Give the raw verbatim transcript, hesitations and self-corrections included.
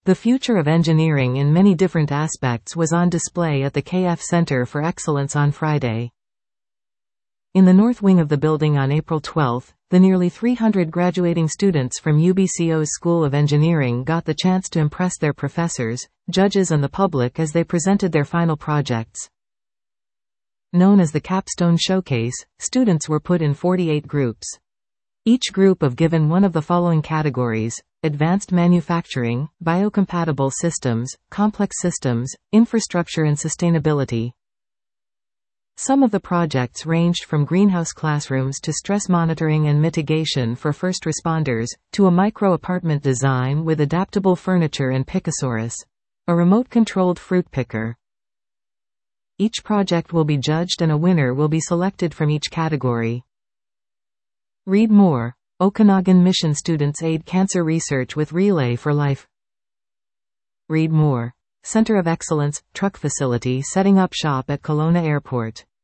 The future of engineering in many different aspects was on display at the K F Center for Excellence on Friday. In the north wing of the building on April twelfth, the nearly three hundred graduating students from U B C O's School of Engineering got the chance to impress their professors, judges and the public as they presented their final projects. Known as the Capstone Showcase, students were put in forty-eight groups. Each group of given one of the following categories: advanced manufacturing, biocompatible systems, complex systems, infrastructure and sustainability. Some of the projects ranged from greenhouse classrooms to stress monitoring and mitigation for first responders, to a micro-apartment design with adaptable furniture and Picosaurus, a remote-controlled fruit picker. Each project will be judged and a winner will be selected from each category. Read more. Okanagan Mission students aid cancer research with Relay for Life. Read more. Center of Excellence, truck facility setting up shop at Kelowna Airport.